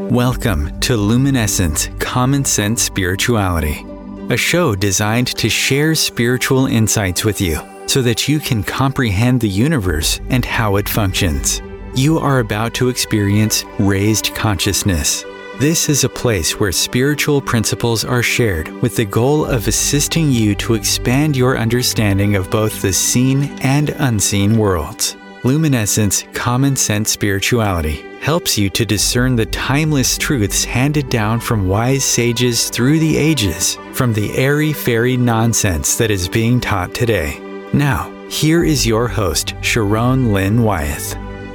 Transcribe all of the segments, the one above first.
Welcome to Luminescence Common Sense Spirituality, a show designed to share spiritual insights with you so that you can comprehend the universe and how it functions. You are about to experience raised consciousness. This is a place where spiritual principles are shared with the goal of assisting you to expand your understanding of both the seen and unseen worlds. Luminescence Common Sense Spirituality helps you to discern the timeless truths handed down from wise sages through the ages, from the airy-fairy nonsense that is being taught today. Now, here is your host, Sharon Lynn Wyeth.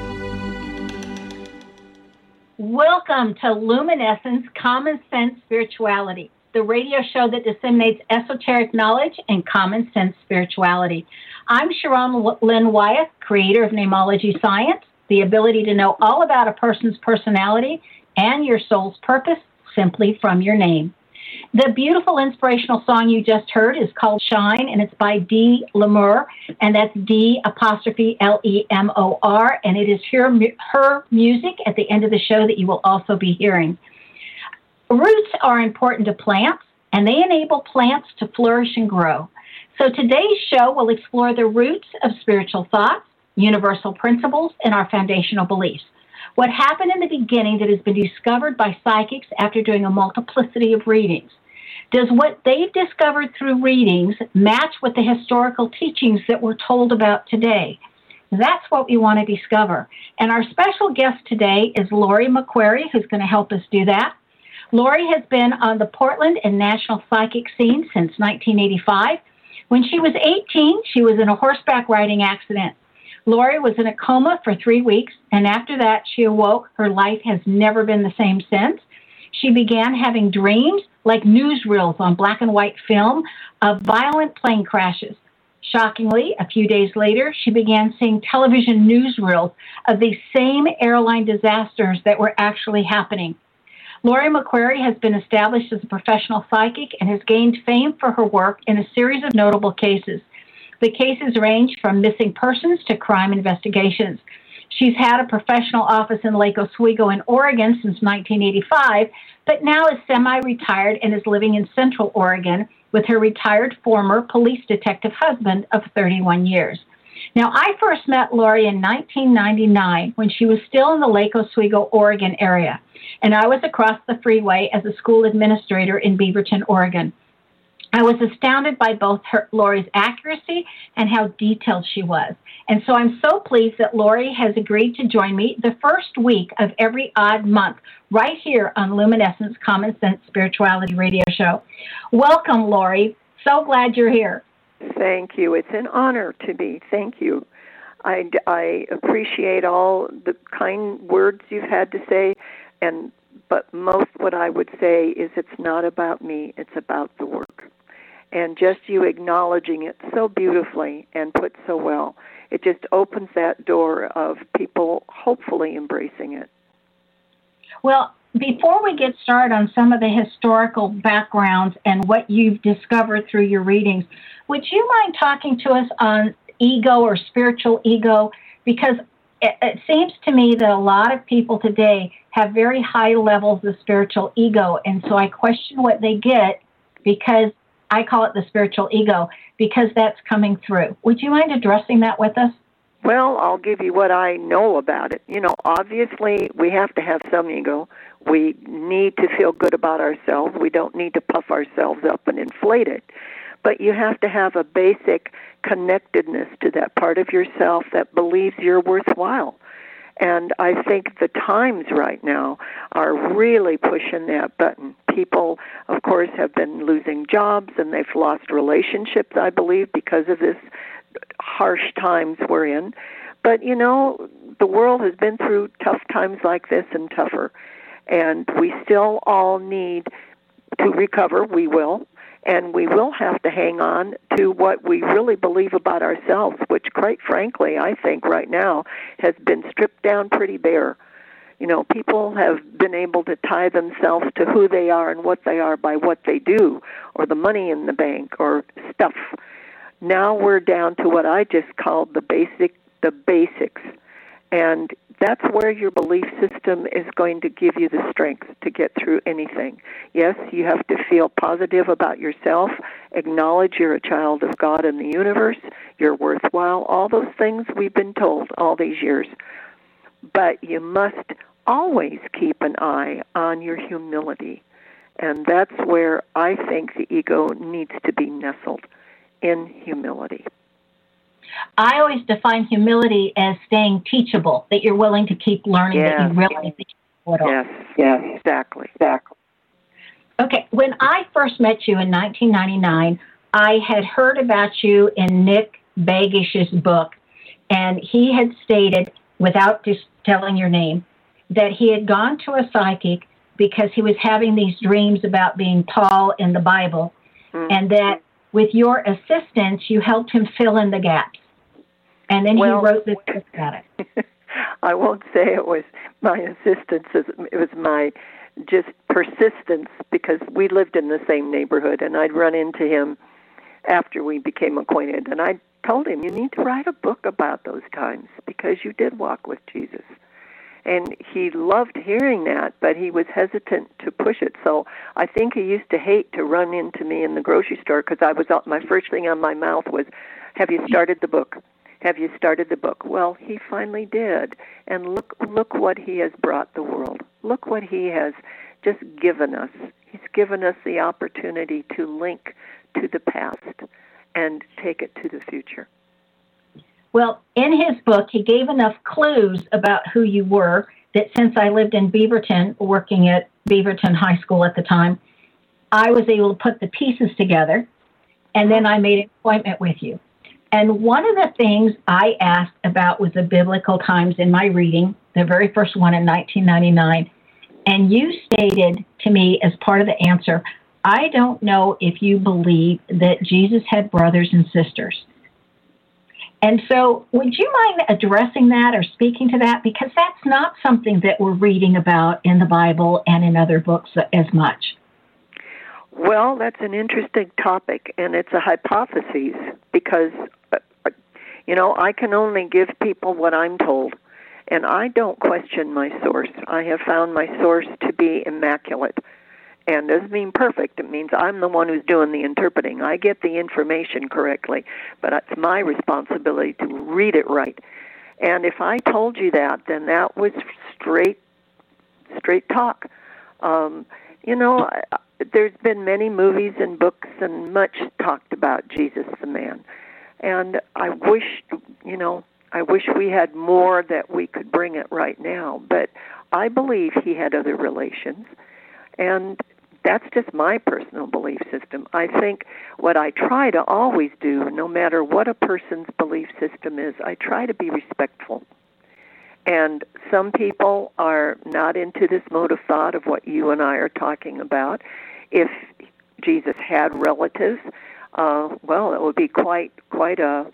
Welcome to Luminescence Common Sense Spirituality, the radio show that disseminates esoteric knowledge and common sense spirituality. I'm Sharon Lynn Wyeth, creator of Namology Science, the ability to know all about a person's personality and your soul's purpose simply from your name. The beautiful inspirational song you just heard is called Shine, and it's by Dee Lemur, and that's D''Lemor, and it is her music at the end of the show that you will also be hearing. Roots are important to plants, and they enable plants to flourish and grow. So today's show will explore the roots of spiritual thoughts, universal principles, and our foundational beliefs. What happened in the beginning that has been discovered by psychics after doing a multiplicity of readings? Does what they've discovered through readings match with the historical teachings that we're told about today? That's what we want to discover. And our special guest today is Lori McQuarrie, who's going to help us do that. Lori has been on the Portland and national psychic scene since 1985. When she was 18, she was in a horseback riding accident. Lori was in a coma for 3 weeks, and after that, she awoke. Her life has never been the same since. She began having dreams, like newsreels on black and white film, of violent plane crashes. Shockingly, a few days later, she began seeing television newsreels of these same airline disasters that were actually happening. Lori McQuarrie has been established as a professional psychic and has gained fame for her work in a series of notable cases. The cases range from missing persons to crime investigations. She's had a professional office in Lake Oswego in Oregon since 1985, but now is semi-retired and is living in Central Oregon with her retired former police detective husband of 31 years. Now, I first met Lori in 1999 when she was still in the Lake Oswego, Oregon area, and I was across the freeway as a school administrator in Beaverton, Oregon. I was astounded by both Lori's accuracy and how detailed she was. And so I'm so pleased that Lori has agreed to join me the first week of every odd month right here on Luminescence Common Sense Spirituality Radio Show. Welcome, Lori. So glad you're here. Thank you. It's an honor to be. Thank you. I appreciate all the kind words you've had to say, but most what I would say is it's not about me, it's about the work. And just you acknowledging it so beautifully and put so well, it just opens that door of people hopefully embracing it. Well, before we get started on some of the historical backgrounds and what you've discovered through your readings, would you mind talking to us on ego or spiritual ego? Because it seems to me that a lot of people today have very high levels of spiritual ego, and so I question what they get because I call it the spiritual ego, because that's coming through. Would you mind addressing that with us? Well, I'll give you what I know about it. You know, obviously, we have to have some ego. We need to feel good about ourselves. We don't need to puff ourselves up and inflate it. But you have to have a basic connectedness to that part of yourself that believes you're worthwhile. And I think the times right now are really pushing that button. People, of course, have been losing jobs and they've lost relationships, I believe, because of this harsh times we're in. But, you know, the world has been through tough times like this and tougher. And we still all need to recover. We will. And we will have to hang on to what we really believe about ourselves, which, quite frankly, I think right now has been stripped down pretty bare. You know, people have been able to tie themselves to who they are and what they are by what they do, or the money in the bank, or stuff. Now we're down to what I just called the basics. And that's where your belief system is going to give you the strength to get through anything. Yes, you have to feel positive about yourself, acknowledge you're a child of God in the universe, you're worthwhile, all those things we've been told all these years. But you must always keep an eye on your humility. And that's where I think the ego needs to be nestled, in humility. I always define humility as staying teachable, that you're willing to keep learning, that you really think you know it all. Yes, exactly. Okay, when I first met you in 1999, I had heard about you in Nick Bagish's book, and he had stated, without just telling your name, that he had gone to a psychic because he was having these dreams about being tall in the Bible, and that with your assistance, you helped him fill in the gaps. And then he wrote this book about it. I won't say it was my assistance. It was my just persistence, because we lived in the same neighborhood, and I'd run into him after we became acquainted. And I told him, you need to write a book about those times because you did walk with Jesus. And he loved hearing that, but he was hesitant to push it. So I think he used to hate to run into me in the grocery store, because my first thing on my mouth was, have you started the book? Have you started the book? Well, he finally did. And look what he has brought the world. Look what he has just given us. He's given us the opportunity to link to the past and take it to the future. Well, in his book, he gave enough clues about who you were that since I lived in Beaverton, working at Beaverton High School at the time, I was able to put the pieces together, and then I made an appointment with you. And one of the things I asked about was the biblical times in my reading, the very first one in 1999, and you stated to me as part of the answer, I don't know if you believe that Jesus had brothers and sisters. And so would you mind addressing that or speaking to that? Because that's not something that we're reading about in the Bible and in other books as much. Well, that's an interesting topic, and it's a hypothesis because, I can only give people what I'm told, and I don't question my source. I have found my source to be immaculate. And doesn't mean perfect. It means I'm the one who's doing the interpreting. I get the information correctly, but it's my responsibility to read it right. And if I told you that, then that was straight talk. There's been many movies and books and much talked about Jesus the man. And I wish we had more that we could bring it right now. But I believe he had other relations. And that's just my personal belief system. I think what I try to always do, no matter what a person's belief system is, I try to be respectful. And some people are not into this mode of thought of what you and I are talking about. If Jesus had relatives, it would be quite a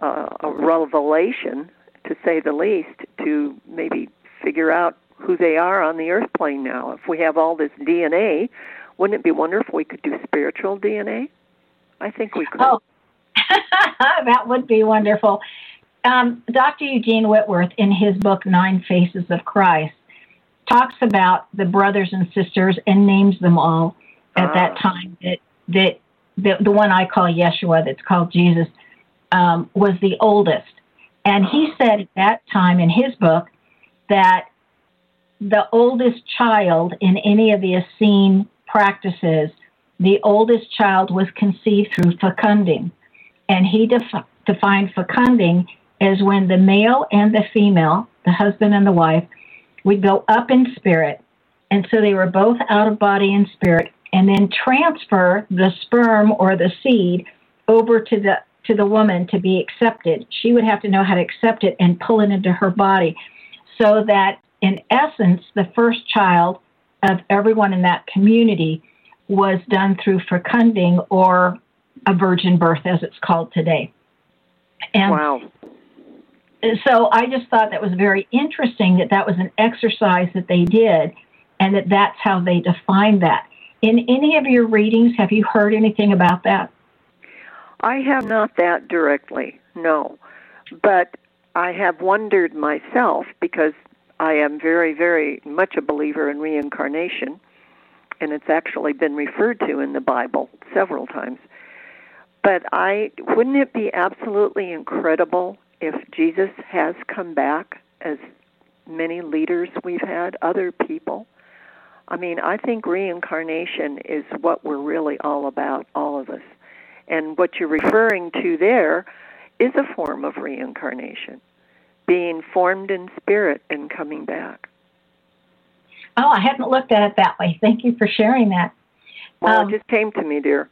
revelation, to say the least, to maybe figure out who they are on the earth plane now. If we have all this DNA, wouldn't it be wonderful if we could do spiritual DNA? I think we could. Oh, that would be wonderful. Dr. Eugene Whitworth, in his book, 9 Faces of Christ, talks about the brothers and sisters and names them all at that time. That the one I call Yeshua, that's called Jesus, was the oldest. And he said at that time in his book that the oldest child in any of the Essene practices, the oldest child was conceived through fecunding. And he defined fecunding as when the male and the female, the husband and the wife, would go up in spirit. And so they were both out of body and spirit, and then transfer the sperm or the seed over to the woman to be accepted. She would have to know how to accept it and pull it into her body, so that in essence, the first child of everyone in that community was done through fecunding, or a virgin birth, as it's called today. And wow. So I just thought that was very interesting that was an exercise that they did, and that's how they defined that. In any of your readings, have you heard anything about that? I have not that directly, no. But I have wondered myself, because I am very, very much a believer in reincarnation, and it's actually been referred to in the Bible several times. But wouldn't it be absolutely incredible if Jesus has come back, as many leaders we've had, other people? I mean, I think reincarnation is what we're really all about, all of us. And what you're referring to there is a form of reincarnation, being formed in spirit and coming back. Oh, I hadn't looked at it that way. Thank you for sharing that. Well, it just came to me, dear.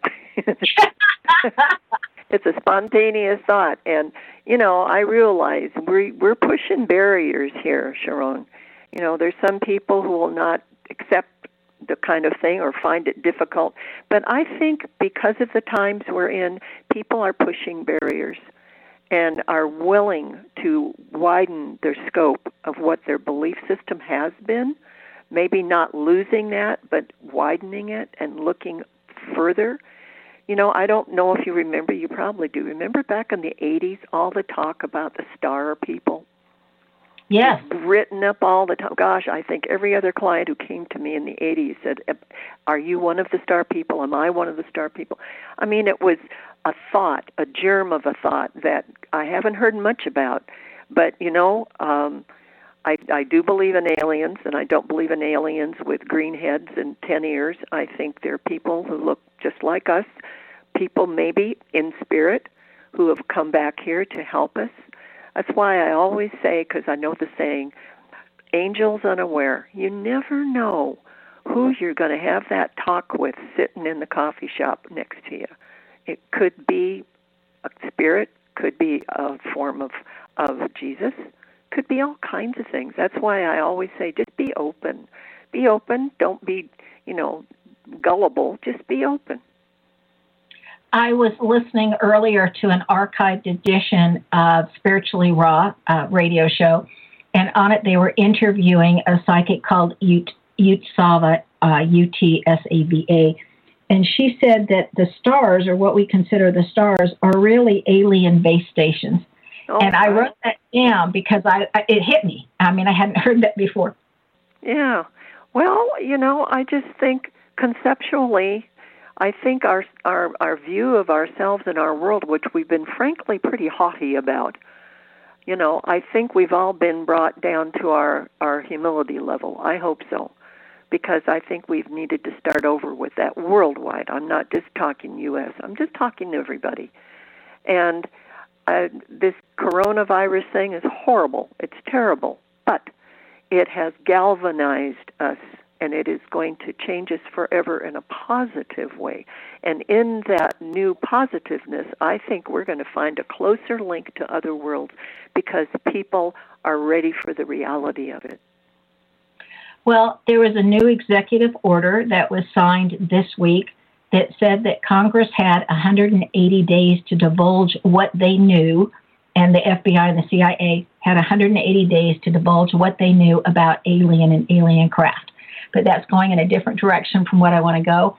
It's a spontaneous thought. And, I realize we're pushing barriers here, Sharon. There's some people who will not accept the kind of thing or find it difficult. But I think because of the times we're in, people are pushing barriers and are willing to widen their scope of what their belief system has been, maybe not losing that, but widening it and looking further. I don't know if you remember, you probably do. Remember back in the 80s, all the talk about the star people? Yes. Written up all the time. Gosh, I think every other client who came to me in the 80s said, are you one of the star people? Am I one of the star people? I mean, it was a thought, a germ of a thought that I haven't heard much about. But, I do believe in aliens, and I don't believe in aliens with green heads and 10 ears. I think they're people who look just like us, people maybe in spirit who have come back here to help us. That's why I always say, because I know the saying, angels unaware. You never know who you're going to have that talk with sitting in the coffee shop next to you. It could be a spirit, could be a form of Jesus, could be all kinds of things. That's why I always say, just be open. Be open. Don't be, gullible. Just be open. I was listening earlier to an archived edition of Spiritually Raw radio show, and on it they were interviewing a psychic called Utsava, Utsava, and she said that the stars, or what we consider the stars, are really alien base stations. Oh, and I wrote that down because it hit me. I mean, I hadn't heard that before. Yeah. Well, I just think conceptually, I think our view of ourselves and our world, which we've been frankly pretty haughty about, I think we've all been brought down to our humility level. I hope so, because I think we've needed to start over with that worldwide. I'm not just talking U.S. I'm just talking to everybody. And this coronavirus thing is horrible. It's terrible. But it has galvanized us, and it is going to change us forever in a positive way. And in that new positiveness, I think we're going to find a closer link to other worlds because people are ready for the reality of it. Well, there was a new executive order that was signed this week that said that Congress had 180 days to divulge what they knew, and the FBI and the CIA had 180 days to divulge what they knew about alien and alien craft. But that's going in a different direction from what I want to go.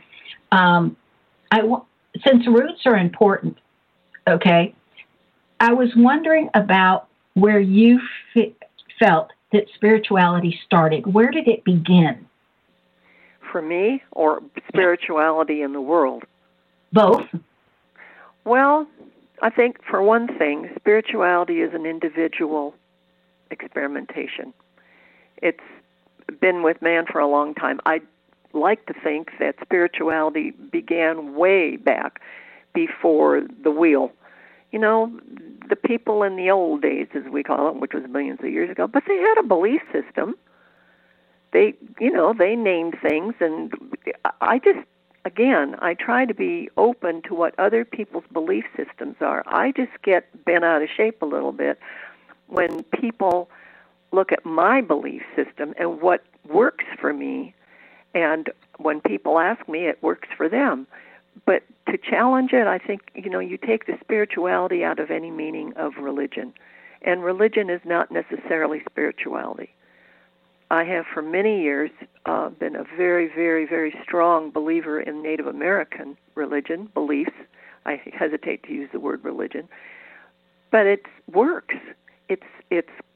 Since roots are important, okay, I was wondering about where you felt that spirituality started. Where did it begin? For me, or spirituality in the world? Both. Well, I think for one thing, spirituality is an individual experimentation. It's been with man for a long time. I like to think that spirituality began way back before the wheel. The people in the old days, as we call it, which was millions of years ago, but they had a belief system. They named things, and I try to be open to what other people's belief systems are. I just get bent out of shape a little bit when people look at my belief system and what works for me, and when people ask me, it works for them. But to challenge it, I think, you take the spirituality out of any meaning of religion, and religion is not necessarily spirituality. I have for many years been a very, very, very strong believer in Native American religion, beliefs. I hesitate to use the word religion, but it works. It's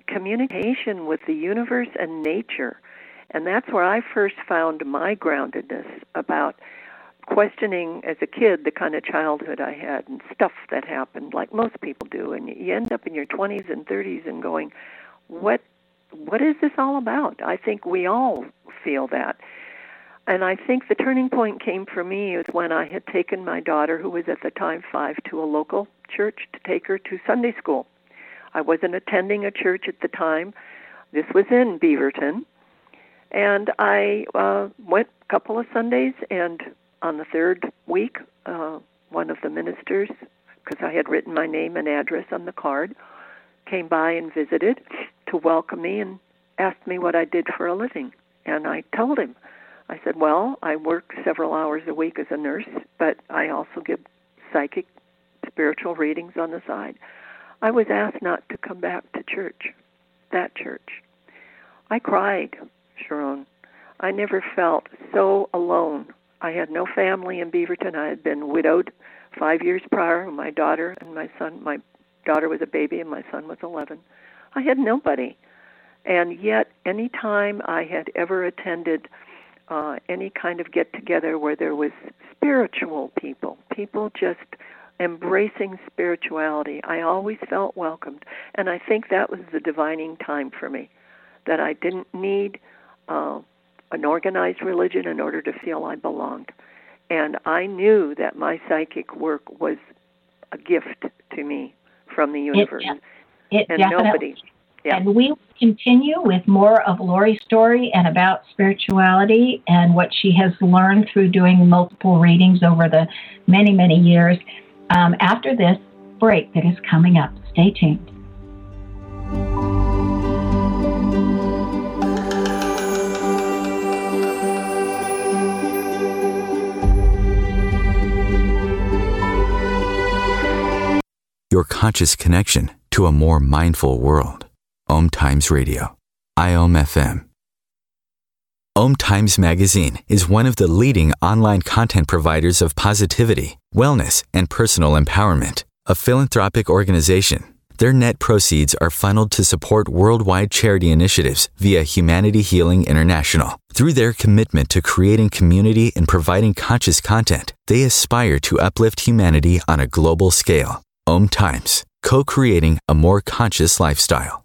communication with the universe and nature. And that's where I first found my groundedness, about questioning as a kid the kind of childhood I had and stuff that happened, like most people do. And you end up in your 20s and 30s and going, what is this all about? I think we all feel that. And I think the turning point came for me was when I had taken my daughter, who was at the time 5, to a local church to take her to Sunday school. I wasn't attending a church at the time. This was in Beaverton. And I went a couple of Sundays, and on the third week, one of the ministers, because I had written my name and address on the card, came by and visited to welcome me and asked me what I did for a living. And I told him. I said, well, I work several hours a week as a nurse, but I also give psychic, spiritual readings on the side. I was asked not to come back to church, that church. I cried, Sharon. I never felt so alone. I had no family in Beaverton. I had been widowed 5 years prior. My daughter and my son, my daughter was a baby and my son was 11. I had nobody. And yet, any time I had ever attended any kind of get-together where there was spiritual people just embracing spirituality, I always felt welcomed. And I think that was the divining time for me, that I didn't need an organized religion in order to feel I belonged. And I knew that my psychic work was a gift to me from the universe. It and definitely. Nobody. Yeah. And we will continue with more of Lori's story and about spirituality and what she has learned through doing multiple readings over the many, many years after this break that is coming up. Stay tuned. Your conscious connection to a more mindful world. Om Times Radio, IOM FM. Om Times Magazine is one of the leading online content providers of positivity, wellness, and personal empowerment. A philanthropic organization, their net proceeds are funneled to support worldwide charity initiatives via Humanity Healing International. Through their commitment to creating community and providing conscious content, they aspire to uplift humanity on a global scale. Om Times, co-creating a more conscious lifestyle.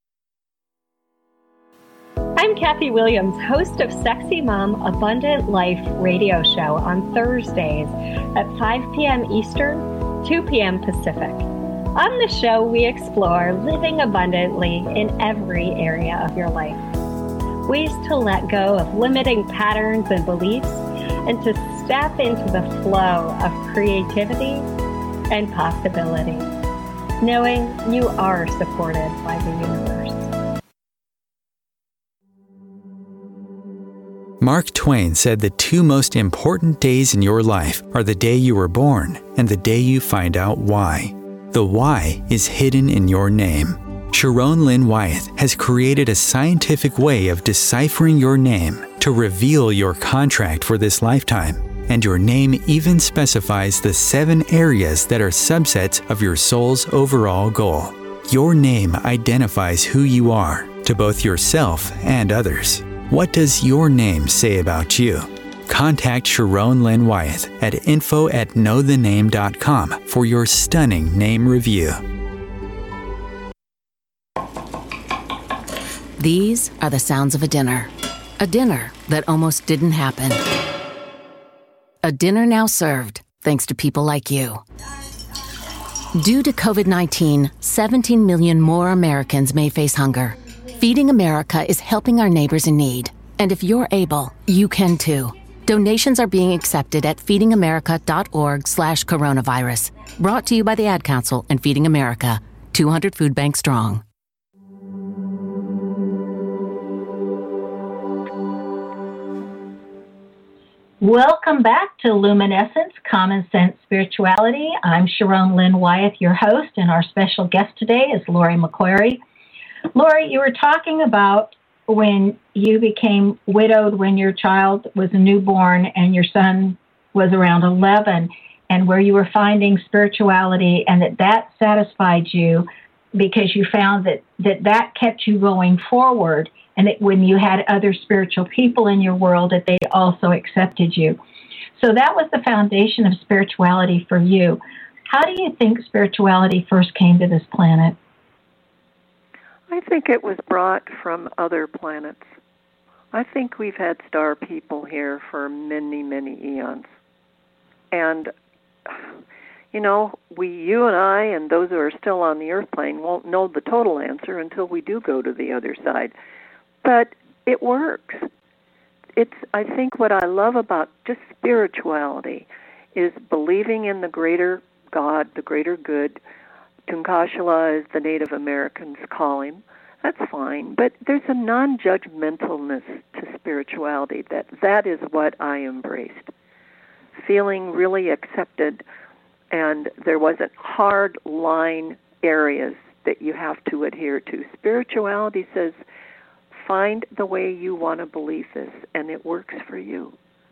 I'm Kathy Williams, host of Sexy Mom Abundant Life radio show on Thursdays at 5 p.m. Eastern, 2 p.m. Pacific. On the show, we explore living abundantly in every area of your life. Ways to let go of limiting patterns and beliefs and to step into the flow of creativity and possibility, knowing you are supported by the universe. Mark Twain said the two most important days in your life are the day you were born and the day you find out why. The why is hidden in your name. Sharon Lynn Wyeth has created a scientific way of deciphering your name to reveal your contract for this lifetime. And your name even specifies the 7 areas that are subsets of your soul's overall goal. Your name identifies who you are to both yourself and others. What does your name say about you? Contact Sharon Lynn Wyeth at info@knowthename.com for your stunning name review. These are the sounds of a dinner that almost didn't happen. A dinner now served, thanks to people like you. Due to COVID-19, 17 million more Americans may face hunger. Feeding America is helping our neighbors in need. And if you're able, you can too. Donations are being accepted at feedingamerica.org/coronavirus. Brought to you by the Ad Council and Feeding America, 200 Food Bank strong. Welcome back to Luminescence, Common Sense Spirituality. I'm Sharon Lynn Wyeth, your host, and our special guest today is Lori McQuarrie. Lori, you were talking about when you became widowed when your child was a newborn and your son was around 11, and where you were finding spirituality and that satisfied you because you found that kept you going forward, and that when you had other spiritual people in your world, that they also accepted you. So that was the foundation of spirituality for you. How do you think spirituality first came to this planet? I think it was brought from other planets. I think we've had star people here for many, many eons. And, you know, you and I and those who are still on the earth plane won't know the total answer until we do go to the other side. But it works. I think what I love about just spirituality is believing in the greater God, the greater good. Tunkashala, as the Native Americans call him. That's fine. But there's a non-judgmentalness to spirituality that is what I embraced. Feeling really accepted, and there wasn't hard line areas that you have to adhere to. Spirituality says, find the way you want to believe this, and it works for you.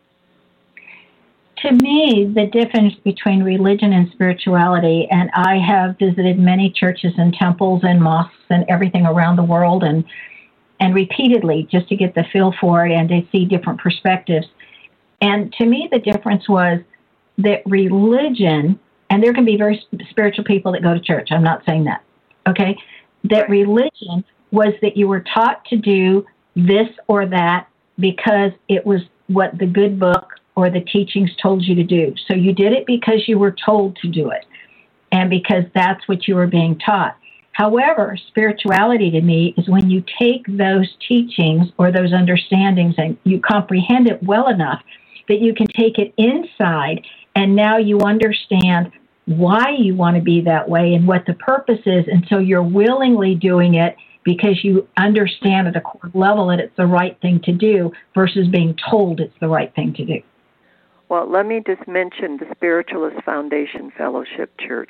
To me, the difference between religion and spirituality, and I have visited many churches and temples and mosques and everything around the world, and repeatedly just to get the feel for it and to see different perspectives. And to me, the difference was that religion, and there can be very spiritual people that go to church, I'm not saying that, okay? That religion was that you were taught to do this or that because it was what the good book or the teachings told you to do. So you did it because you were told to do it and because that's what you were being taught. However, spirituality to me is when you take those teachings or those understandings and you comprehend it well enough that you can take it inside, and now you understand why you want to be that way and what the purpose is, and so you're willingly doing it because you understand at a core level that it's the right thing to do versus being told it's the right thing to do. Well, let me just mention the Spiritualist Foundation Fellowship Church,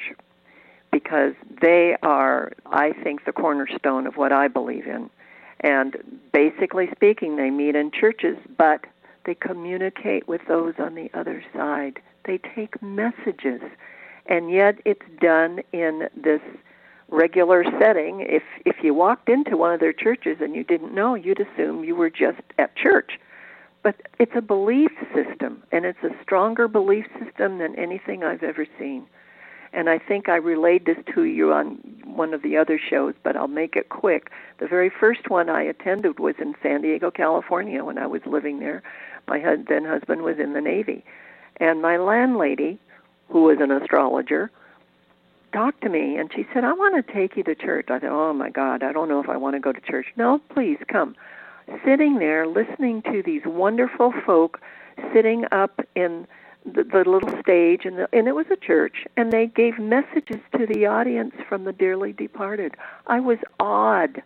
because they are, I think, the cornerstone of what I believe in. And basically speaking, they meet in churches, but they communicate with those on the other side. They take messages, and yet it's done in this regular setting. If you walked into one of their churches and you didn't know, you'd assume you were just at church. But it's a belief system, and it's a stronger belief system than anything I've ever seen. And I think I relayed this to you on one of the other shows, but I'll make it quick. The very first one I attended was in San Diego, California, when I was living there. My then husband was in the Navy. And my landlady, who was an astrologer, talked to me, and she said, I want to take you to church. I said, oh, my God, I don't know if I want to go to church. No, please, come. Sitting there, listening to these wonderful folk sitting up in the little stage, and it was a church, and they gave messages to the audience from the dearly departed. I was awed.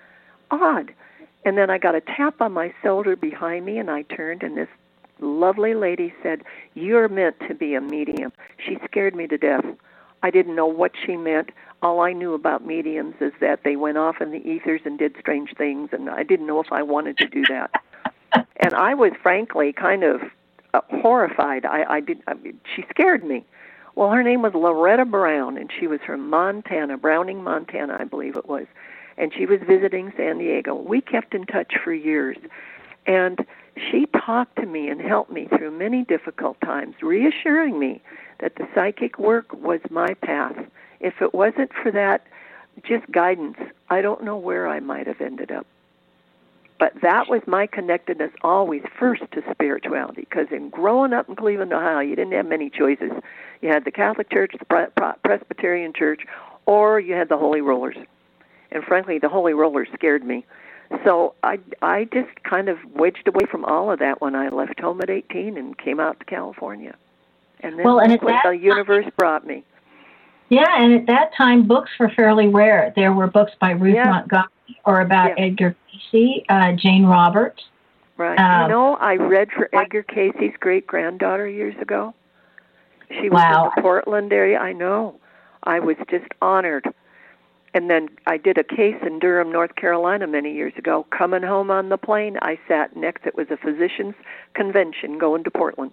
And then I got a tap on my shoulder behind me, and I turned, and this lovely lady said, you're meant to be a medium. She scared me to death. I didn't know what she meant. All I knew about mediums is that they went off in the ethers and did strange things, and I didn't know if I wanted to do that. And I was, frankly, kind of horrified. She scared me. Well, her name was Loretta Brown, and she was from Montana, Browning, Montana, I believe it was. And she was visiting San Diego. We kept in touch for years. And she talked to me and helped me through many difficult times, reassuring me that the psychic work was my path. If it wasn't for that, just guidance, I don't know where I might have ended up. But that was my connectedness always first to spirituality, because in growing up in Cleveland, Ohio, you didn't have many choices. You had the Catholic Church, the Presbyterian Church, or you had the Holy Rollers. And frankly, the Holy Rollers scared me. So I just kind of wedged away from all of that when I left home at 18 and came out to California. And then the universe brought me. Yeah, and at that time, books were fairly rare. There were books by Ruth Montgomery or about Edgar Cayce, Jane Roberts. Right. I read for Edgar Cayce's great-granddaughter years ago. She was in the Portland area. I know. I was just honored. And then I did a case in Durham, North Carolina many years ago. Coming home on the plane, I sat next. It was a physician's convention going to Portland.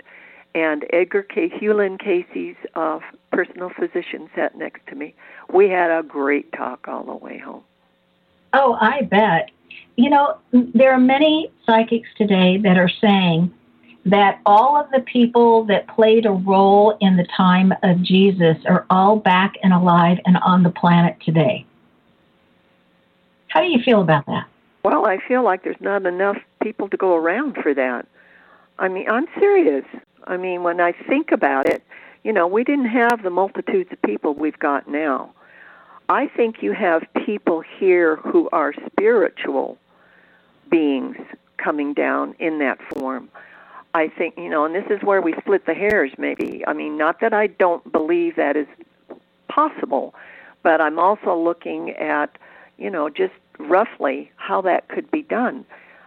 and Edgar K. Hewlin Casey's personal physician sat next to me. We had a great talk all the way home. Oh, I bet. You know, there are many psychics today that are saying that all of the people that played a role in the time of Jesus are all back and alive and on the planet today. How do you feel about that? Well, I feel like there's not enough people to go around for that. I mean, I'm serious. I mean, when I think about it, you know, we didn't have the multitudes of people we've got now. I think you have people here who are spiritual beings coming down in that form. I think, you know, and this is where we split the hairs maybe. I mean, not that I don't believe that is possible, but I'm also looking at, you know, just roughly how that could be done.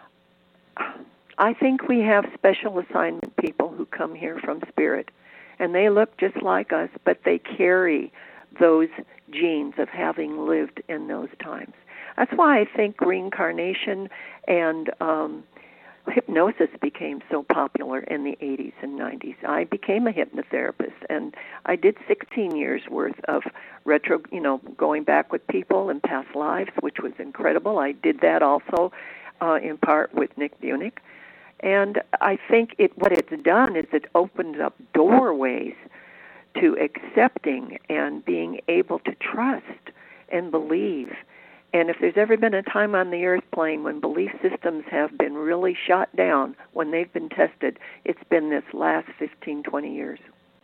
I think we have special assignment people who come here from spirit, and they look just like us, but they carry those genes of having lived in those times. That's why I think reincarnation and hypnosis became so popular in the 80s and 90s. I became a hypnotherapist, and I did 16 years worth of going back with people in past lives, which was incredible. I did that also in part with Nick Bunick. And I think what it's done is it opens up doorways to accepting and being able to trust and believe. And if there's ever been a time on the earth plane when belief systems have been really shot down, when they've been tested, it's been this last 15, 20 years.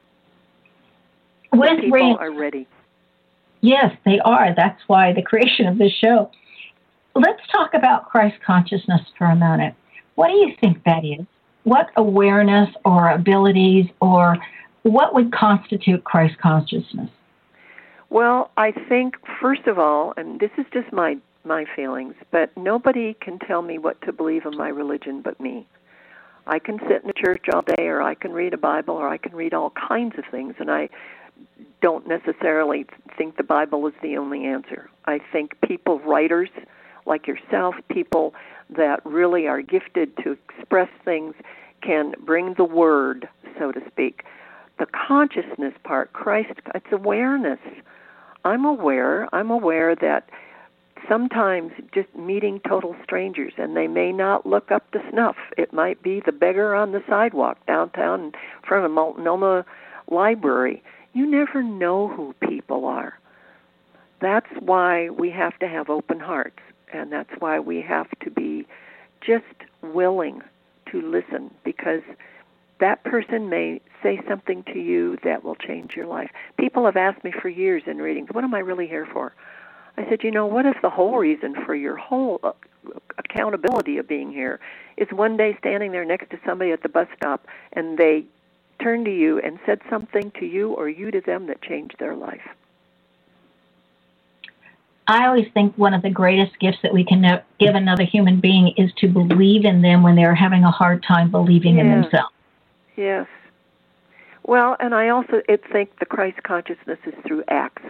People are ready. Yes, they are. That's why the creation of this show. Let's talk about Christ consciousness for a minute. What do you think that is? What awareness or abilities or what would constitute Christ consciousness? Well, I think, first of all, and this is just my feelings, but nobody can tell me what to believe in my religion but me. I can sit in a church all day, or I can read a Bible, or I can read all kinds of things, and I don't necessarily think the Bible is the only answer. I think people, writers like yourself, people that really are gifted to express things, can bring the word, so to speak. The consciousness part, Christ, it's awareness. I'm aware that sometimes just meeting total strangers, and they may not look up to snuff. It might be the beggar on the sidewalk downtown in front of Multnomah Library. You never know who people are. That's why we have to have open hearts, and that's why we have to be just willing to listen, because that person may say something to you that will change your life. People have asked me for years in readings, what am I really here for? I said, what if the whole reason for your whole accountability of being here is one day standing there next to somebody at the bus stop and they turned to you and said something to you or you to them that changed their life? I always think one of the greatest gifts that we can give another human being is to believe in them when they're having a hard time believing in themselves. Yes. Well, and I also think the Christ consciousness is through acts.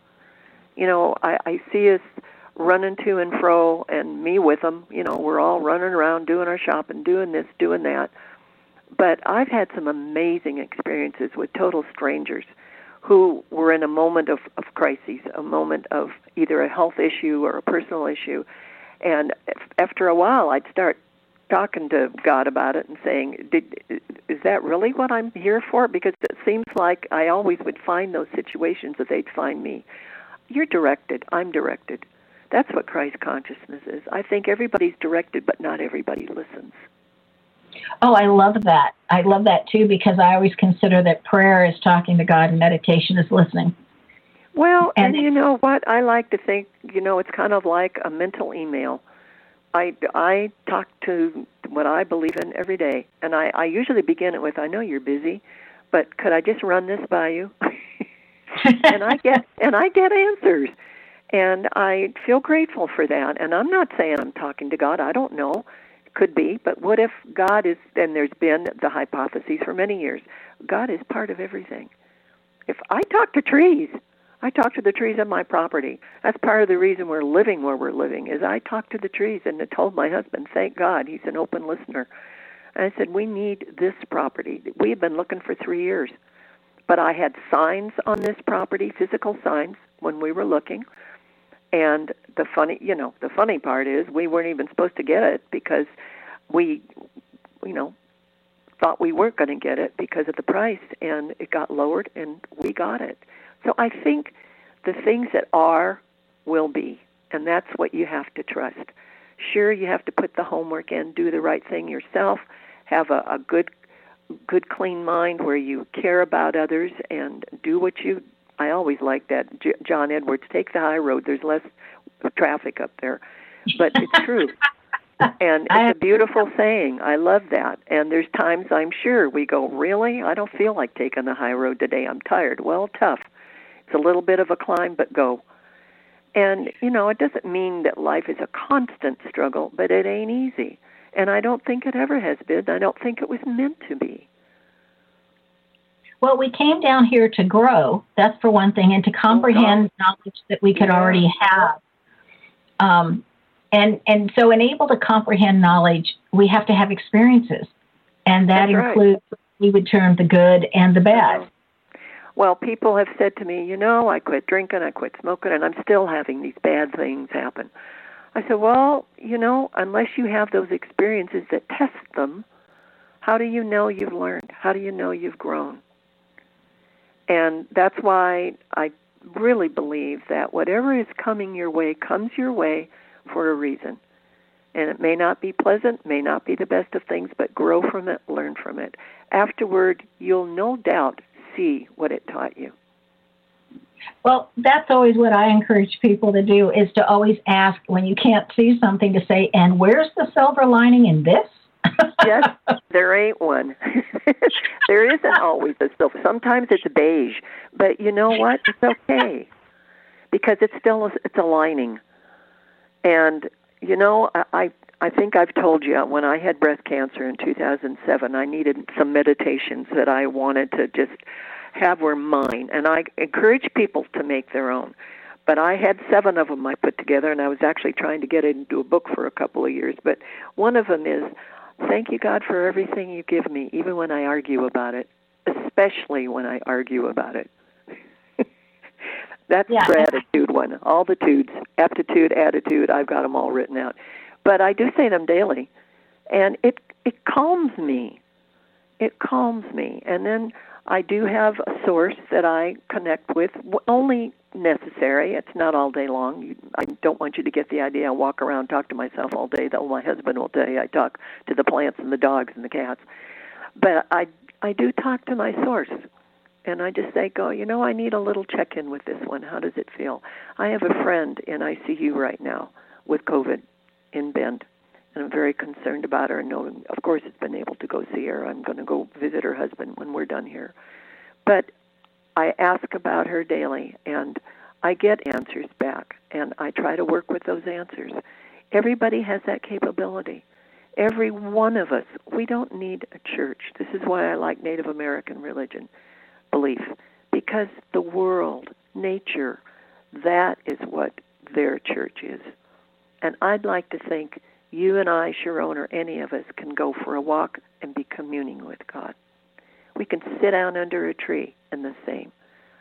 I see us running to and fro, and me with them. We're all running around doing our shopping, doing this, doing that. But I've had some amazing experiences with total strangers who were in a moment of crises, a moment of either a health issue or a personal issue. And after a while, I'd start talking to God about it and saying, is that really what I'm here for? Because it seems like I always would find those situations that they'd find me. You're directed. I'm directed. That's what Christ consciousness is. I think everybody's directed, but not everybody listens. Oh, I love that. I love that, too, because I always consider that prayer is talking to God and meditation is listening. Well, and you know what? I like to think, it's kind of like a mental email. I talk to what I believe in every day, and I usually begin it with, I know you're busy, but could I just run this by you? and I get answers, and I feel grateful for that. And I'm not saying I'm talking to God. I don't know. Could be, but what if God is, and there's been the hypothesis for many years, God is part of everything. If I talk to trees, I talk to the trees on my property. That's part of the reason we're living where we're living, is I talk to the trees, and I told my husband, thank God, he's an open listener. And I said, we need this property. We've been looking for 3 years. But I had signs on this property, physical signs, when we were looking. And the funny part is we weren't even supposed to get it because we, thought we weren't going to get it because of the price, and it got lowered, and we got it. So I think the things that are will be, and that's what you have to trust. Sure, you have to put the homework in, do the right thing yourself, have a good, clean mind where you care about others and do what you. I always like that, John Edwards, take the high road. There's less traffic up there, but it's true. And it's a beautiful saying. I love that. And there's times I'm sure we go, really? I don't feel like taking the high road today. I'm tired. Well, tough. It's a little bit of a climb, but go. And, it doesn't mean that life is a constant struggle, but it ain't easy. And I don't think it ever has been. I don't think it was meant to be. Well, we came down here to grow, that's for one thing, and to comprehend knowledge that we could already have. And so able to comprehend knowledge, we have to have experiences. And that includes what we would term the good and the bad. Well, people have said to me, I quit drinking, I quit smoking, and I'm still having these bad things happen. I said, well, unless you have those experiences that test them, how do you know you've learned? How do you know you've grown? And that's why I really believe that whatever is coming your way comes your way for a reason. And it may not be pleasant, may not be the best of things, but grow from it, learn from it. Afterward, you'll no doubt see what it taught you. Well, that's always what I encourage people to do, is to always ask when you can't see something to say, and where's the silver lining in this? Yes, there ain't one. There isn't always a silver. Sometimes it's beige, but you know what? It's okay because it's a lining. And, I think I've told you when I had breast cancer in 2007, I needed some meditations that I wanted to just have were mine. And I encourage people to make their own. But I had 7 of them I put together, and I was actually trying to get it into a book for a couple of years. But one of them is, thank you, God, for everything you give me, even when I argue about it, especially when I argue about it. That's the gratitude one. All the tudes, aptitude, attitude, I've got them all written out. But I do say them daily, and it calms me. It calms me. And then I do have a source that I connect with, only necessary. It's not all day long. I don't want you to get the idea I walk around, talk to myself all day, though my husband will tell you I talk to the plants and the dogs and the cats. But I do talk to my source. And I just say, I need a little check-in with this one. How does it feel? I have a friend in ICU right now with COVID in Bend, and I'm very concerned about her. And knowing, of course, it's been able to go see her. I'm going to go visit her husband when we're done here. But I ask about her daily, and I get answers back, and I try to work with those answers. Everybody has that capability. Every one of us. We don't need a church. This is why I like Native American religion. Belief, because the world, nature, that is what their church is. And I'd like to think you and I, Sharon, or any of us can go for a walk and be communing with God. We can sit down under a tree and the same.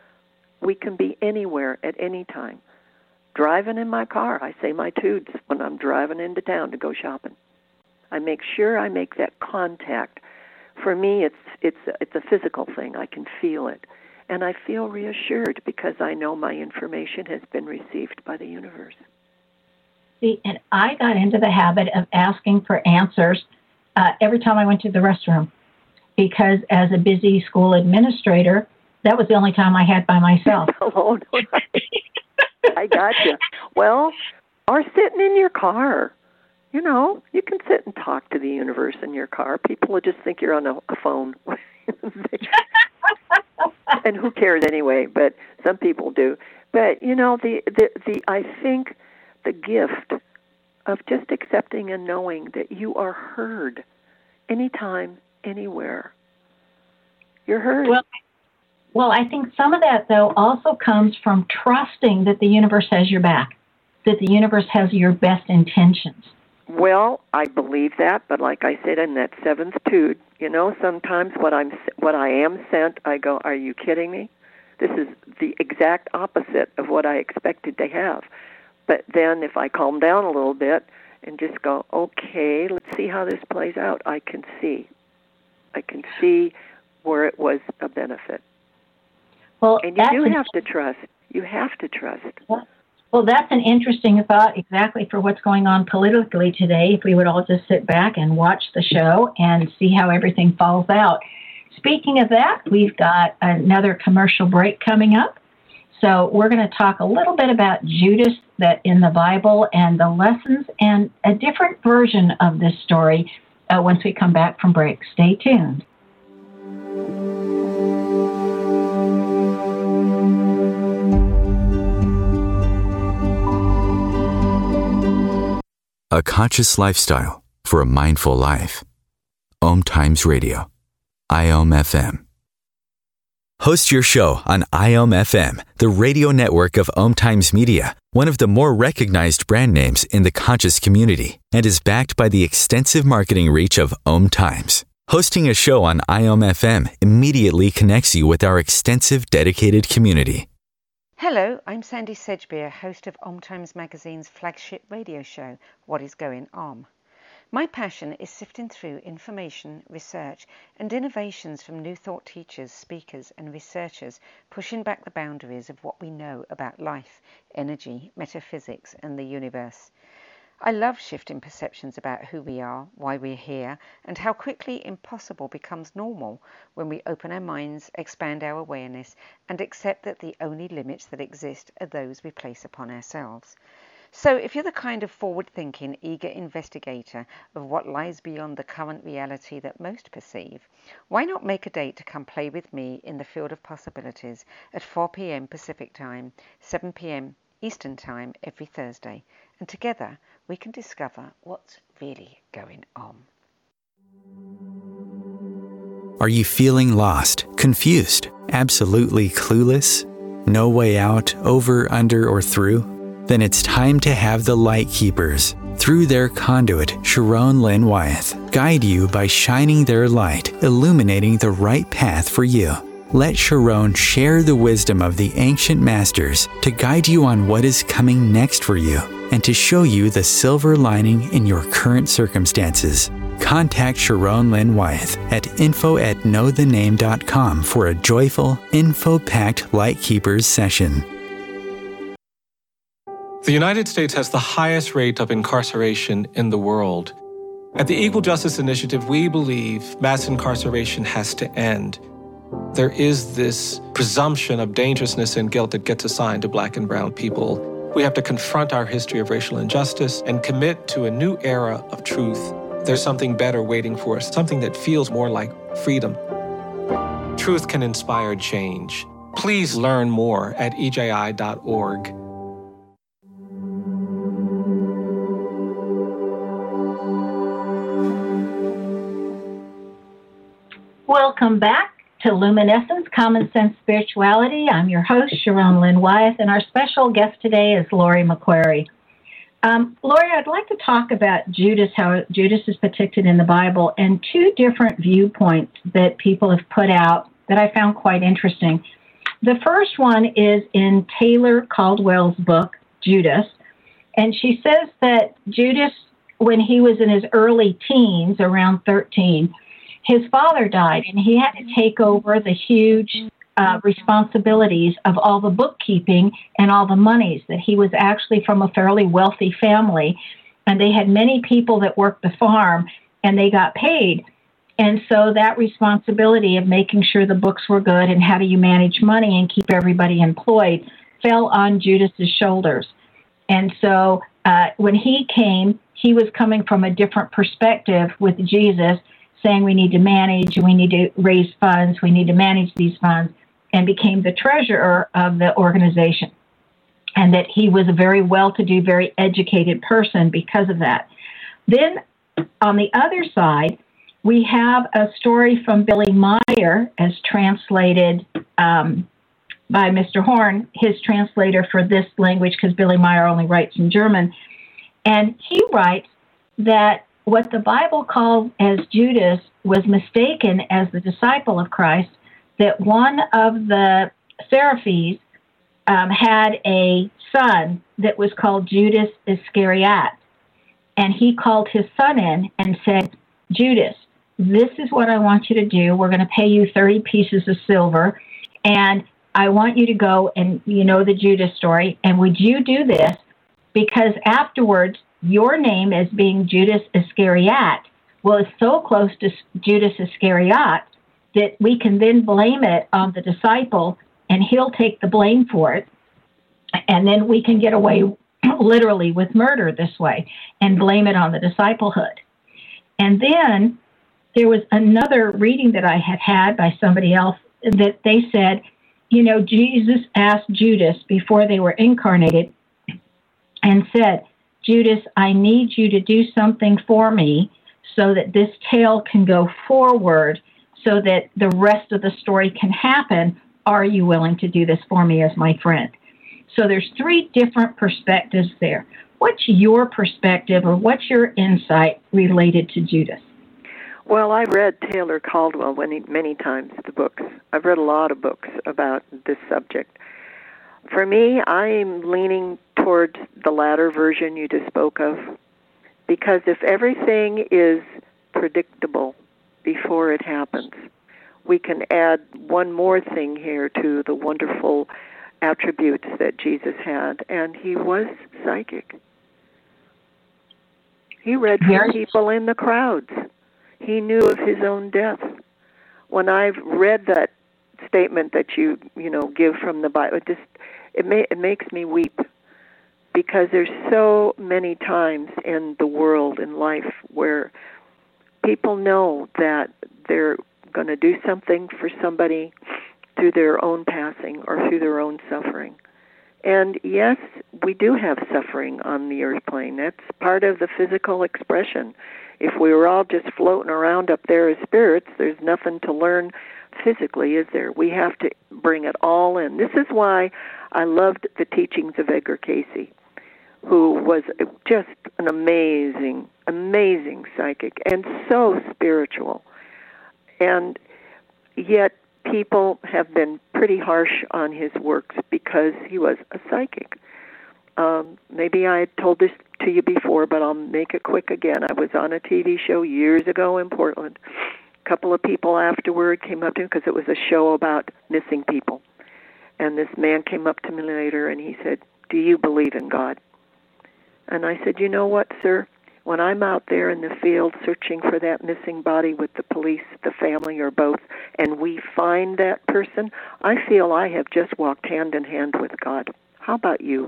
We can be anywhere at any time. Driving in my car, I say my tudes when I'm driving into town to go shopping. I make sure I make that contact. For me, it's a physical thing. I can feel it. And I feel reassured because I know my information has been received by the universe. See, and I got into the habit of asking for answers every time I went to the restroom, because as a busy school administrator, that was the only time I had by myself. Oh, no, I got you. Well, or sitting in your car. You can sit and talk to the universe in your car. People will just think you're on a phone. And who cares anyway, but some people do. But, I think the gift of just accepting and knowing that you are heard anytime, anywhere. You're heard. Well, I think some of that, though, also comes from trusting that the universe has your back, that the universe has your best intentions. Well, I believe that, but like I said in that seventh tude, sometimes what I am sent, I go, are you kidding me? This is the exact opposite of what I expected to have. But then if I calm down a little bit and just go, okay, let's see how this plays out, I can see where it was a benefit. Well, and you do have to trust. You have to trust. Well, that's an interesting thought exactly for what's going on politically today, if we would all just sit back and watch the show and see how everything falls out. Speaking of that, we've got another commercial break coming up. So we're going to talk a little bit about Judas that in the Bible and the lessons and a different version of this story once we come back from break. Stay tuned. A conscious lifestyle for a mindful life. Om Times Radio. IOM FM. Host your show on IOM FM, the radio network of Om Times Media, one of the more recognized brand names in the conscious community, and is backed by the extensive marketing reach of Om Times. Hosting a show on IOM FM immediately connects you with our extensive dedicated community. Hello, I'm Sandy Sedgbeer, host of Om Times Magazine's flagship radio show, What is Going Om. My passion is sifting through information, research, and innovations from new thought teachers, speakers, and researchers, pushing back the boundaries of what we know about life, energy, metaphysics, and the universe. I love shifting perceptions about who we are, why we're here, and how quickly impossible becomes normal when we open our minds, expand our awareness, and accept that the only limits that exist are those we place upon ourselves. So if you're the kind of forward-thinking, eager investigator of what lies beyond the current reality that most perceive, why not make a date to come play with me in the field of possibilities at 4 p.m. Pacific Time, 7 p.m. Eastern Time every Thursday, and together we can discover what's really going on. Are you feeling lost, confused, absolutely clueless? No way out, over, under, or through? Then it's time to have the Light Keepers, through their conduit, Sharon Lynn Wyeth, guide you by shining their light, illuminating the right path for you. Let Sharon share the wisdom of the ancient masters to guide you on what is coming next for you and to show you the silver lining in your current circumstances. Contact Sharon Lynn Wyeth at info@knowthename.com for a joyful, info-packed Light Keepers session. The United States has the highest rate of incarceration in the world. At the Equal Justice Initiative, we believe mass incarceration has to end. There is this presumption of dangerousness and guilt that gets assigned to Black and brown people. We have to confront our history of racial injustice and commit to a new era of truth. There's something better waiting for us, something that feels more like freedom. Truth can inspire change. Please learn more at EJI.org. Welcome back to Luminescence, Common Sense Spirituality. I'm your host, Sharon Lynn Wyeth, and our special guest today is Lori McQuarrie. Lori, I'd like to talk about Judas, how Judas is depicted in the Bible, and two different viewpoints that people have put out that I found quite interesting. The first one is in Taylor Caldwell's book, Judas, and she says that Judas, when he was in his early teens, around 13, his father died, and he had to take over the huge responsibilities of all the bookkeeping and all the monies, that he was actually from a fairly wealthy family, and they had many people that worked the farm, and they got paid. And so that responsibility of making sure the books were good and how do you manage money and keep everybody employed fell on Judas's shoulders. And so when he came, he was coming from a different perspective with Jesus, saying we need to manage, we need to raise funds, we need to manage these funds, and became the treasurer of the organization. And that he was a very well-to-do, very educated person because of that. Then on the other side, we have a story from Billy Meyer, as translated by Mr. Horn, his translator for this language, because Billy Meyer only writes in German. And he writes that what the Bible called as Judas was mistaken as the disciple of Christ, that one of the Pharisees had a son that was called Judas Iscariot. And he called his son in and said, Judas, this is what I want you to do. We're going to pay you 30 pieces of silver, and I want you to go, and you know the Judas story, and would you do this? Because afterwards, your name as being Judas Iscariot was so close to Judas Iscariot that we can then blame it on the disciple, and he'll take the blame for it. And then we can get away literally with murder this way and blame it on the disciplehood. And then there was another reading that I had by somebody else that they said, you know, Jesus asked Judas before they were incarnated and said, Judas, I need you to do something for me so that this tale can go forward so that the rest of the story can happen. Are you willing to do this for me as my friend? So there's three different perspectives there. What's your perspective or what's your insight related to Judas? Well, I read Taylor Caldwell many times, the books. I've read a lot of books about this subject. For me, I'm leaning towards the latter version you just spoke of, because if everything is predictable before it happens, we can add one more thing here to the wonderful attributes that Jesus had, and he was psychic. He read from people in the crowds. He knew of his own death. When I've read that statement that you give from the Bible, it makes me weep, because there's so many times in the world, in life, where people know that they're going to do something for somebody through their own passing or through their own suffering. And yes, we do have suffering on the earth plane. That's part of the physical expression. If we were all just floating around up there as spirits, there's nothing to learn physically, is there? We have to bring it all in. This is why I loved the teachings of Edgar Cayce, who was just an amazing, amazing psychic and so spiritual. And yet people have been pretty harsh on his works because he was a psychic. Maybe I had told this to you before, but I'll make it quick again. I was on a TV show years ago in Portland. A couple of people afterward came up to me because it was a show about missing people. And this man came up to me later and he said, do you believe in God? And I said, you know what, sir? When I'm out there in the field searching for that missing body with the police, the family, or both, and we find that person, I feel I have just walked hand in hand with God. How about you?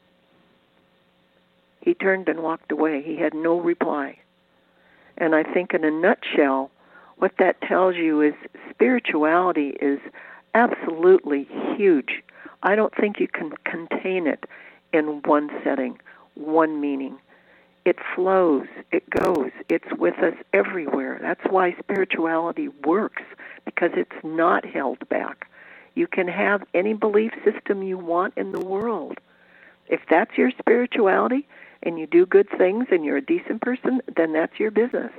He turned and walked away. He had no reply. And I think in a nutshell, what that tells you is spirituality is absolutely huge. I don't think you can contain it in one setting, one meaning. It flows, it goes, it's with us everywhere. That's why spirituality works, because it's not held back. You can have any belief system you want in the world. If that's your spirituality and you do good things and you're a decent person, then that's your business.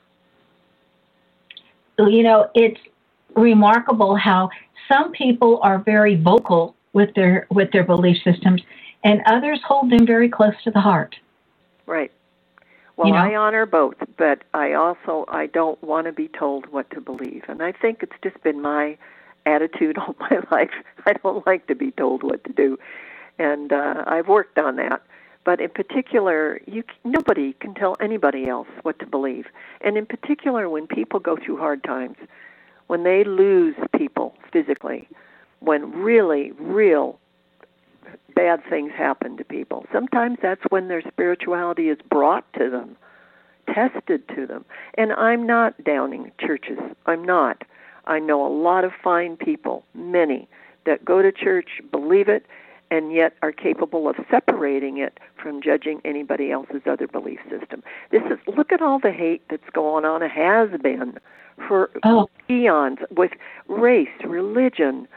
You know, it's remarkable how some people are very vocal with their belief systems and others hold them very close to the heart. Right. Well, I honor both, but I don't want to be told what to believe. And I think it's just been my attitude all my life. I don't like to be told what to do. And I've worked on that. But in particular, nobody can tell anybody else what to believe. And in particular, when people go through hard times, when they lose people physically, when really, real bad things happen to people. Sometimes that's when their spirituality is brought to them, tested to them. And I'm not downing churches. I'm not. I know a lot of fine people, many, that go to church, believe it, and yet are capable of separating it from judging anybody else's other belief system. Look at all the hate that's going on, it has been for eons, with race, religion.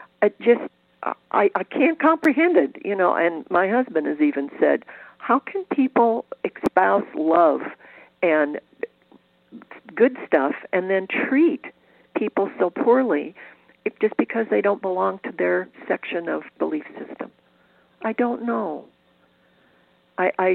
I can't comprehend it, and my husband has even said, how can people espouse love and good stuff, and then treat people so poorly just because they don't belong to their section of belief system. I don't know. I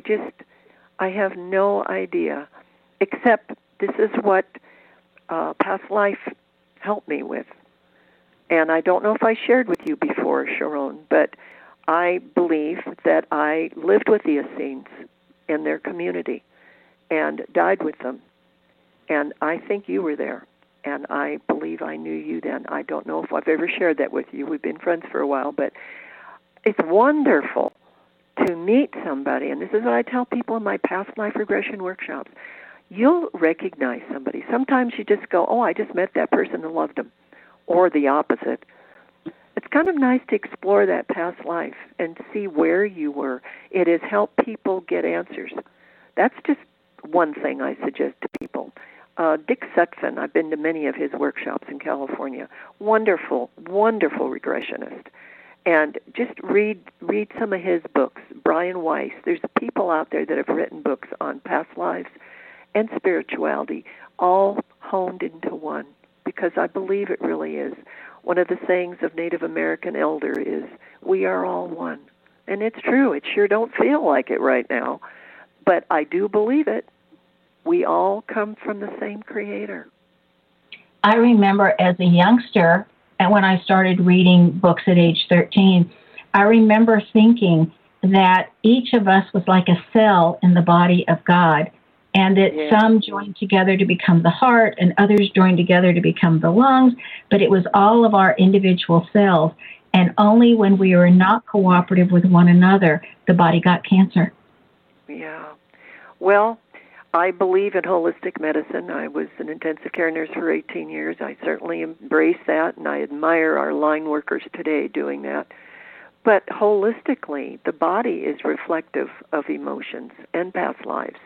have no idea, except this is what past life helped me with. And I don't know if I shared with you before, Sharon, but I believe that I lived with the Essenes in their community and died with them. And I think you were there. And I believe I knew you then. I don't know if I've ever shared that with you. We've been friends for a while, but it's wonderful to meet somebody. And this is what I tell people in my past life regression workshops. You'll recognize somebody. Sometimes you just go, oh, I just met that person and loved them, or the opposite. It's kind of nice to explore that past life and see where you were. It has helped people get answers. That's just one thing I suggest to people. Dick Sutphin, I've been to many of his workshops in California. Wonderful, wonderful regressionist. And just read some of his books. Brian Weiss. There's people out there that have written books on past lives and spirituality, all honed into one, because I believe it really is. One of the sayings of Native American elder is, we are all one. And it's true. It sure don't feel like it right now, but I do believe it. We all come from the same Creator. I remember as a youngster, and when I started reading books at age 13, I remember thinking that each of us was like a cell in the body of God, and that some joined together to become the heart and others joined together to become the lungs, but it was all of our individual cells. And only when we were not cooperative with one another, the body got cancer. Yeah. Well, I believe in holistic medicine. I was an intensive care nurse for 18 years. I certainly embrace that, and I admire our line workers today doing that. But holistically, the body is reflective of emotions and past lives.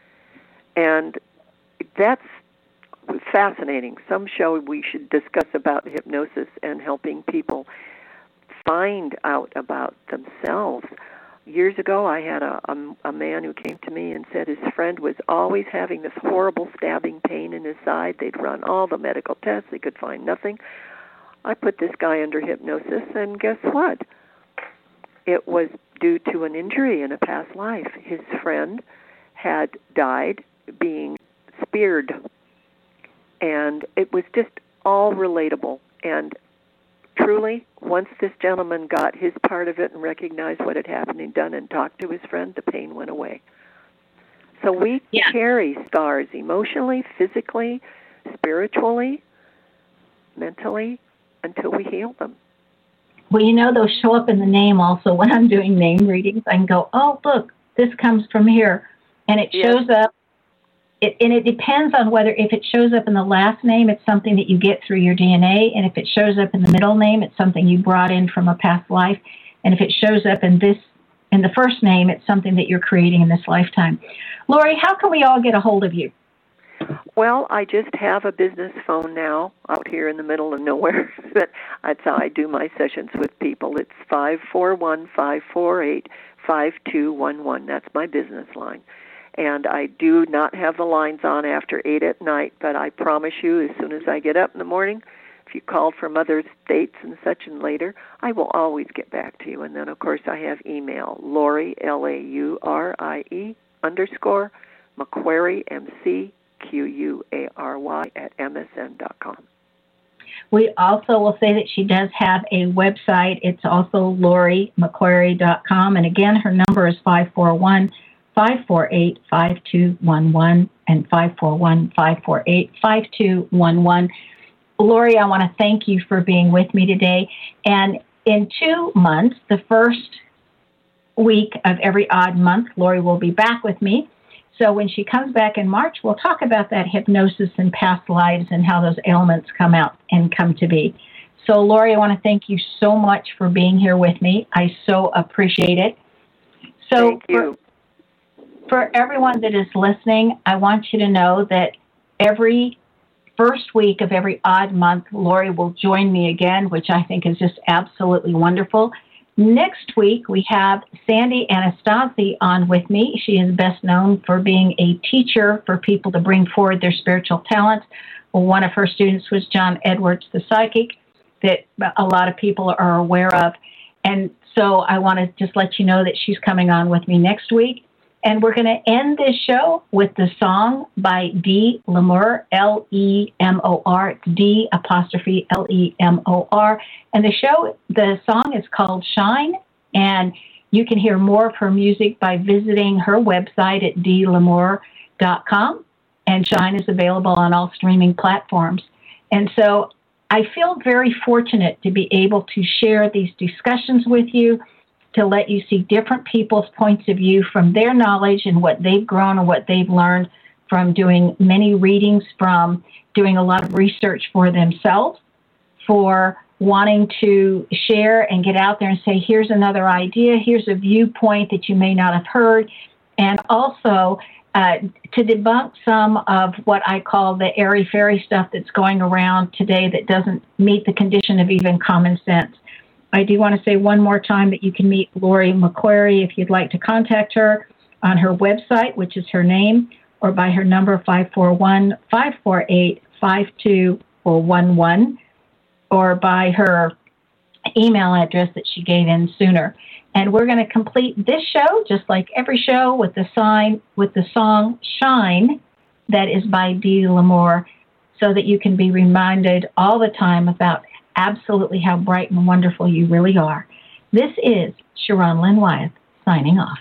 And that's fascinating. Some show we should discuss about hypnosis and helping people find out about themselves. Years ago, I had a man who came to me and said his friend was always having this horrible stabbing pain in his side. They'd run all the medical tests. They could find nothing. I put this guy under hypnosis, and guess what? It was due to an injury in a past life. His friend had died being speared, and it was just all relatable. And truly, once this gentleman got his part of it and recognized what had happened and done and talked to his friend, the pain went away. So we carry scars emotionally, physically, spiritually, mentally, until we heal them. Well, you know, they'll show up in the name also. When I'm doing name readings, I can go, oh, look, this comes from here. And it shows up. And it depends on whether, if it shows up in the last name, it's something that you get through your DNA. And if it shows up in the middle name, it's something you brought in from a past life. And if it shows up in the first name, it's something that you're creating in this lifetime. Lori, how can we all get a hold of you? Well, I just have a business phone now out here in the middle of nowhere. That's how I do my sessions with people. It's 541-548-5211. That's my business line. And I do not have the lines on after 8 at night, but I promise you, as soon as I get up in the morning, if you called from other states and such and later, I will always get back to you. And then, of course, I have email, Laurie, Laurie, _McQuarrie, McQuary, @MSN.com. We also will say that she does have a website. It's also LaurieMcQuarrie.com. And again, her number is 541-548-5211 and 541-548-5211. Lori, I want to thank you for being with me today. And in 2 months, the first week of every odd month, Lori will be back with me. So when she comes back in March, we'll talk about that hypnosis and past lives and how those ailments come out and come to be. So, Lori, I want to thank you so much for being here with me. I so appreciate it. So thank you. For everyone that is listening, I want you to know that every first week of every odd month, Lori will join me again, which I think is just absolutely wonderful. Next week, we have Sandy Anastasi on with me. She is best known for being a teacher for people to bring forward their spiritual talents. Well, one of her students was John Edwards, the psychic, that a lot of people are aware of. And so I want to just let you know that she's coming on with me next week. And we're going to end this show with the song by Dee Lemore, Lemor. It's D''Lemor. And the song is called Shine. And you can hear more of her music by visiting her website at deelemore.com. And Shine is available on all streaming platforms. And so I feel very fortunate to be able to share these discussions with you, to let you see different people's points of view from their knowledge and what they've grown and what they've learned from doing many readings, from doing a lot of research for themselves, for wanting to share and get out there and say, here's another idea, here's a viewpoint that you may not have heard, and also to debunk some of what I call the airy-fairy stuff that's going around today that doesn't meet the condition of even common sense. I do want to say one more time that you can meet Lori McQuarrie if you'd like to contact her on her website, which is her name, or by her number 541-548-5211, or by her email address that she gave in sooner. And we're going to complete this show, just like every show, with the song Shine, that is by Dee Lemore, so that you can be reminded all the time about absolutely how bright and wonderful you really are. This is Sharon Lynn Wyeth signing off.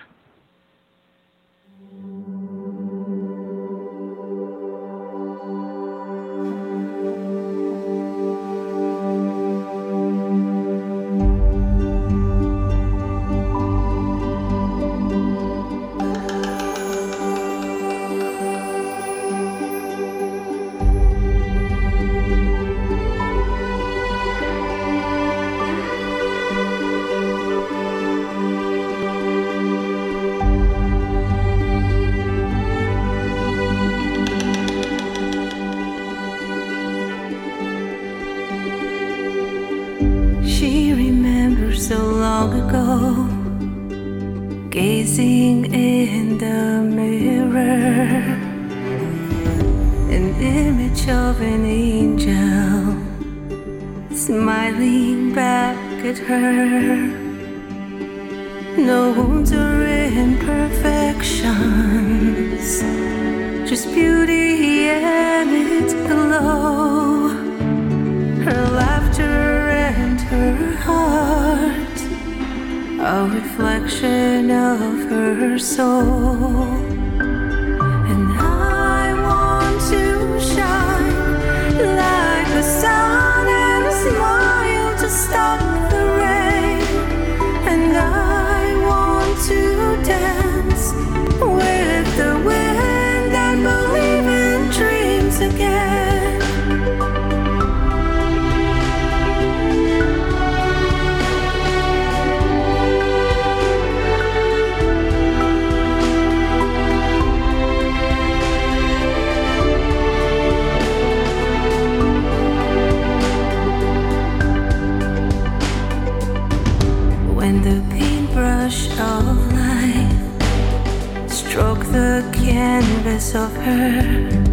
Gazing in the mirror, an image of an angel smiling back at her. No wounds or imperfections, just beauty and its glow. Her laughter and her heart, a reflection of her soul. And I want to shine like the sun and smile to stop the rain. And I want to dance with the wind and believe in dreams again. Of life stroke the canvas of her,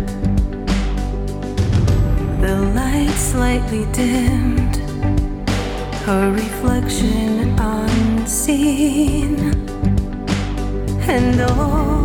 the light slightly dimmed, her reflection unseen, and all